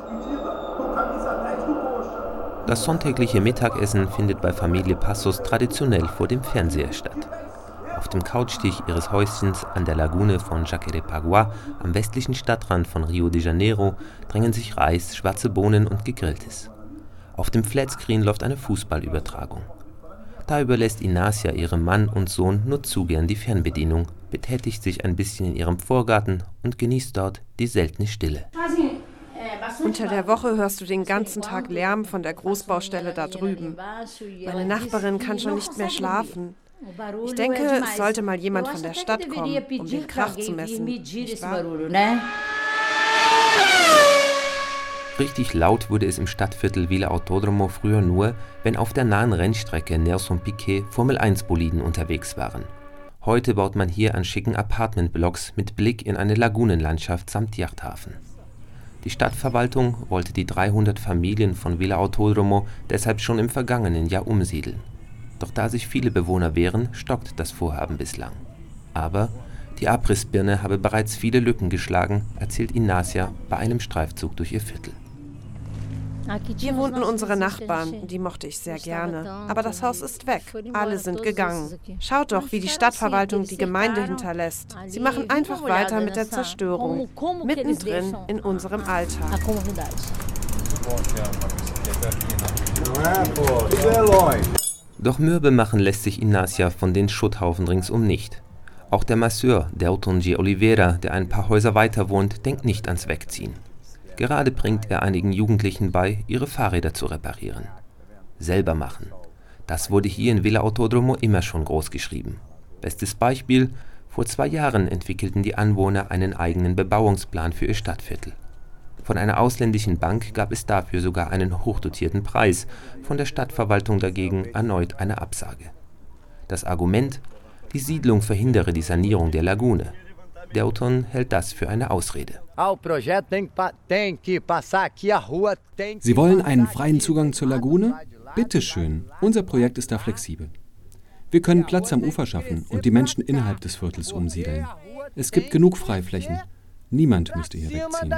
Das sonntägliche Mittagessen findet bei Familie Passos traditionell vor dem Fernseher statt. Auf dem Couchtisch ihres Häuschens an der Lagune von Jacarepaguá am westlichen Stadtrand von Rio de Janeiro drängen sich Reis, schwarze Bohnen und Gegrilltes. Auf dem Flatscreen läuft eine Fußballübertragung. Da überlässt Inácia ihrem Mann und Sohn nur zu gern die Fernbedienung, betätigt sich ein bisschen in ihrem Vorgarten und genießt dort die seltene Stille. Unter der Woche hörst du den ganzen Tag Lärm von der Großbaustelle da drüben. Meine Nachbarin kann schon nicht mehr schlafen. Ich denke, es sollte mal jemand von der Stadt kommen, um den Krach zu messen, nicht wahr? Richtig laut wurde es im Stadtviertel Vila Autódromo früher nur, wenn auf der nahen Rennstrecke Nelson Piquet Formel-1-Boliden unterwegs waren. Heute baut man hier an schicken Apartmentblocks mit Blick in eine Lagunenlandschaft samt Yachthafen. Die Stadtverwaltung wollte die 300 Familien von Vila Autódromo deshalb schon im vergangenen Jahr umsiedeln. Doch da sich viele Bewohner wehren, stockt das Vorhaben bislang. Aber die Abrissbirne habe bereits viele Lücken geschlagen, erzählt Inácia bei einem Streifzug durch ihr Viertel. Hier wohnten unsere Nachbarn, die mochte ich sehr gerne. Aber das Haus ist weg, alle sind gegangen. Schaut doch, wie die Stadtverwaltung die Gemeinde hinterlässt. Sie machen einfach weiter mit der Zerstörung, mittendrin in unserem Alltag. Doch mürbe machen lässt sich Inácia von den Schutthaufen ringsum nicht. Auch der Masseur Delton G. Oliveira, der ein paar Häuser weiter wohnt, denkt nicht ans Wegziehen. Gerade bringt er einigen Jugendlichen bei, ihre Fahrräder zu reparieren. Selber machen. Das wurde hier in Vila Autódromo immer schon groß geschrieben. Bestes Beispiel: Vor 2 Jahren entwickelten die Anwohner einen eigenen Bebauungsplan für ihr Stadtviertel. Von einer ausländischen Bank gab es dafür sogar einen hochdotierten Preis, von der Stadtverwaltung dagegen erneut eine Absage. Das Argument: Die Siedlung verhindere die Sanierung der Lagune. Delton hält das für eine Ausrede. Sie wollen einen freien Zugang zur Lagune? Bitteschön, unser Projekt ist da flexibel. Wir können Platz am Ufer schaffen und die Menschen innerhalb des Viertels umsiedeln. Es gibt genug Freiflächen. Niemand müsste hier wegziehen.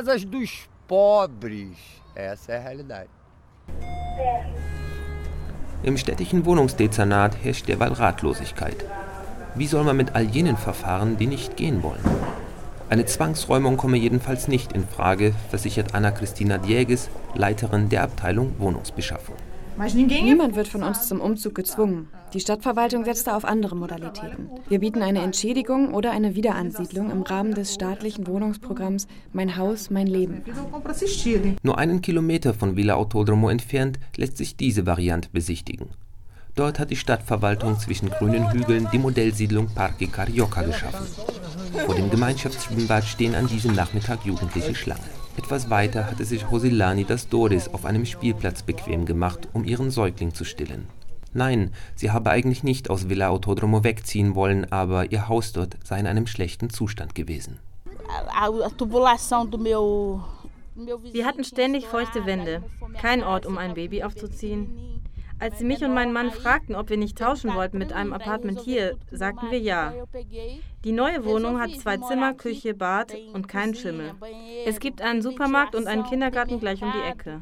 Im städtischen Wohnungsdezernat herrscht derweil Ratlosigkeit. Wie soll man mit all jenen verfahren, die nicht gehen wollen? Eine Zwangsräumung komme jedenfalls nicht in Frage, versichert Ana Cristina Diegues, Leiterin der Abteilung Wohnungsbeschaffung. Niemand wird von uns zum Umzug gezwungen. Die Stadtverwaltung setzt da auf andere Modalitäten. Wir bieten eine Entschädigung oder eine Wiederansiedlung im Rahmen des staatlichen Wohnungsprogramms Mein Haus, mein Leben. Nur 1 Kilometer von Vila Autódromo entfernt lässt sich diese Variante besichtigen. Dort hat die Stadtverwaltung zwischen grünen Hügeln die Modellsiedlung Parque Carioca geschaffen. Vor dem Gemeinschaftsschwimmbad stehen an diesem Nachmittag jugendliche Schlange. Etwas weiter hatte sich Rosilani das Doris auf einem Spielplatz bequem gemacht, um ihren Säugling zu stillen. Nein, sie habe eigentlich nicht aus Vila Autódromo wegziehen wollen, aber ihr Haus dort sei in einem schlechten Zustand gewesen. Wir hatten ständig feuchte Wände, kein Ort, um ein Baby aufzuziehen. Als sie mich und meinen Mann fragten, ob wir nicht tauschen wollten mit einem Apartment hier, sagten wir ja. Die neue Wohnung hat 2 Zimmer, Küche, Bad und keinen Schimmel. Es gibt einen Supermarkt und einen Kindergarten gleich um die Ecke.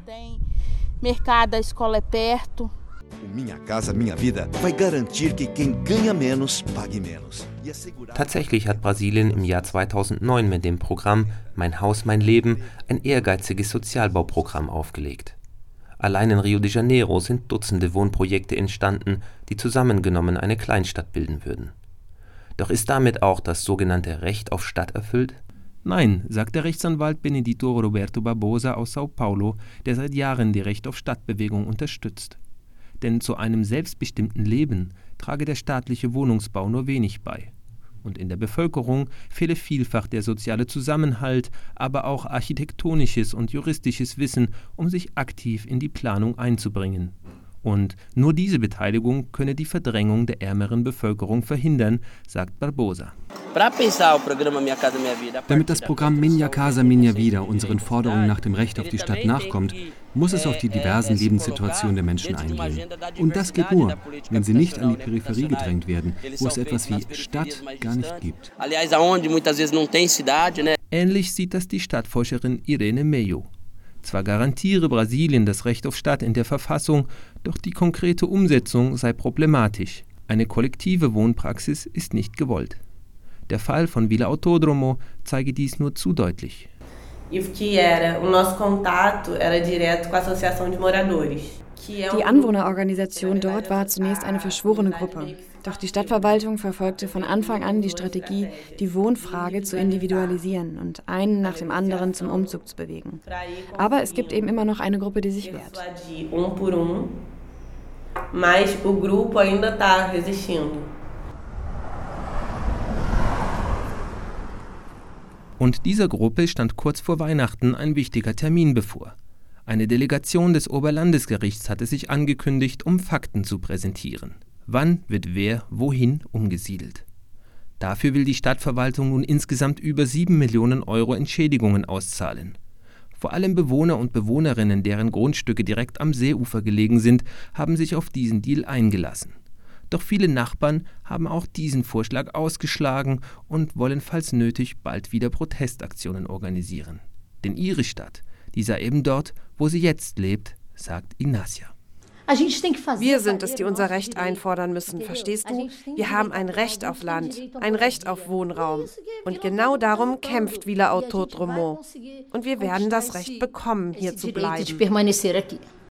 Tatsächlich hat Brasilien im Jahr 2009 mit dem Programm Mein Haus, mein Leben ein ehrgeiziges Sozialbauprogramm aufgelegt. Allein in Rio de Janeiro sind Dutzende Wohnprojekte entstanden, die zusammengenommen eine Kleinstadt bilden würden. Doch ist damit auch das sogenannte Recht auf Stadt erfüllt? Nein, sagt der Rechtsanwalt Benedito Roberto Barbosa aus Sao Paulo, der seit Jahren die Recht auf Stadtbewegung unterstützt. Denn zu einem selbstbestimmten Leben trage der staatliche Wohnungsbau nur wenig bei. Und in der Bevölkerung fehle vielfach der soziale Zusammenhalt, aber auch architektonisches und juristisches Wissen, um sich aktiv in die Planung einzubringen. Und nur diese Beteiligung könne die Verdrängung der ärmeren Bevölkerung verhindern, sagt Barbosa. Damit das Programm Minha Casa Minha Vida unseren Forderungen nach dem Recht auf die Stadt nachkommt, muss es auf die diversen Lebenssituationen der Menschen eingehen. Und das geht nur, wenn sie nicht an die Peripherie gedrängt werden, wo es etwas wie Stadt gar nicht gibt. Ähnlich sieht das die Stadtforscherin Irene Meyo. Zwar garantiere Brasilien das Recht auf Stadt in der Verfassung, doch die konkrete Umsetzung sei problematisch. Eine kollektive Wohnpraxis ist nicht gewollt. Der Fall von Vila Autódromo zeige dies nur zu deutlich. Die Anwohnerorganisation dort war zunächst eine verschworene Gruppe. Doch die Stadtverwaltung verfolgte von Anfang an die Strategie, die Wohnfrage zu individualisieren und einen nach dem anderen zum Umzug zu bewegen. Aber es gibt eben immer noch eine Gruppe, die sich wehrt. Und dieser Gruppe stand kurz vor Weihnachten ein wichtiger Termin bevor. Eine Delegation des Oberlandesgerichts hatte sich angekündigt, um Fakten zu präsentieren. Wann wird wer wohin umgesiedelt? Dafür will die Stadtverwaltung nun insgesamt über 7 Millionen Euro Entschädigungen auszahlen. Vor allem Bewohner und Bewohnerinnen, deren Grundstücke direkt am Seeufer gelegen sind, haben sich auf diesen Deal eingelassen. Doch viele Nachbarn haben auch diesen Vorschlag ausgeschlagen und wollen falls nötig bald wieder Protestaktionen organisieren. Denn ihre Stadt, die sei eben dort, wo sie jetzt lebt, sagt Inácia. Wir sind es, die unser Recht einfordern müssen, verstehst du? Wir haben ein Recht auf Land, ein Recht auf Wohnraum. Und genau darum kämpft Vila Autódromo. Und wir werden das Recht bekommen, hier zu bleiben.